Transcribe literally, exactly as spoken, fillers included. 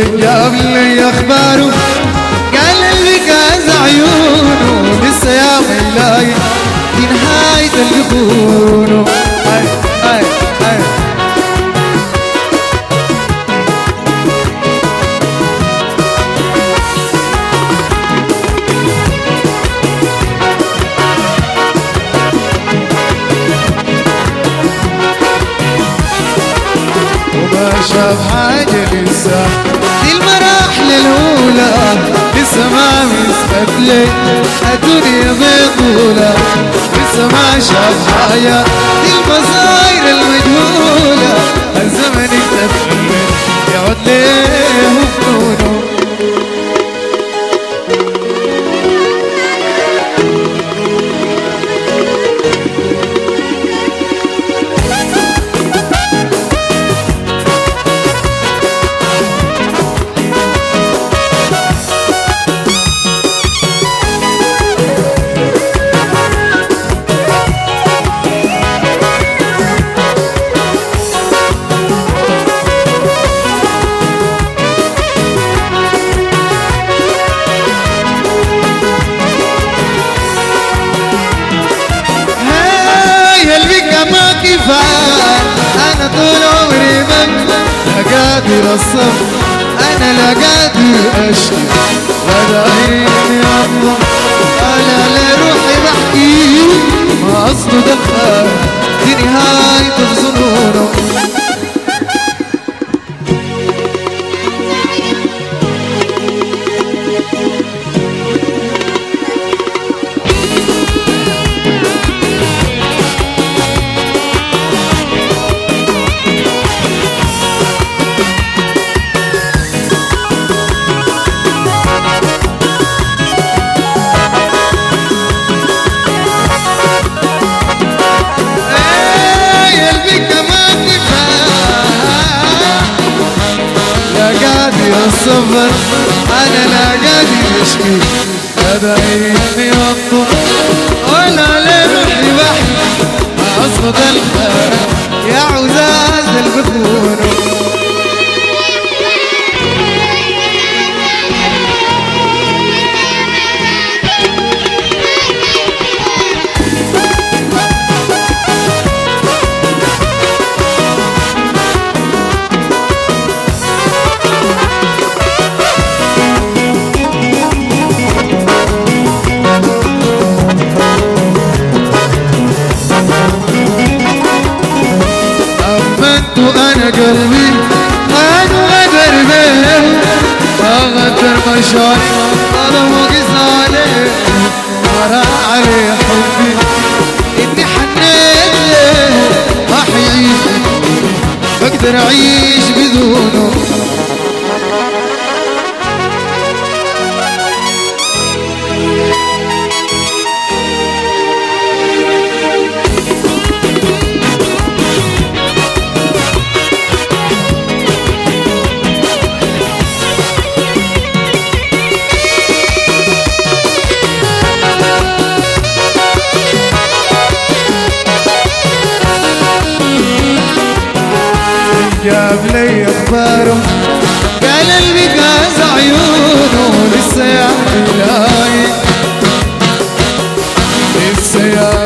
جاب لي اخباره قال اللي كاز عيونه لسه يا ميلاي دي نهاية اللي خونه. اي اي اي وما شاف حاجة لسه دي المراحل الأولى لسه ما مستقلي الدنيا بطولة لسه ما شاف حاجة دي المصاير المجهولة الزمن يتفهم يعود ليه فنونه. أنا طول عمري بك لا قادر الصف أنا لا قادر أشكي ولا عيني الله أنا لروحي بحكي ما أصله دخل دي نهاية الظنون. الصبر أنا لا قادر أشكي هذا عيني والطول ولا لروحي بحكي ما أصمد الخير يا عزاز البخور. وأنا قلبي خان وغدر به ما غدر مشاني ظلم وقس عليه مرى عليه حبي إني حنيت له ما حيعيش بقدر أعيش بدونه. جاب لي اخباره قال اللي كاز عيونه لسه يا ميلاي لسه يا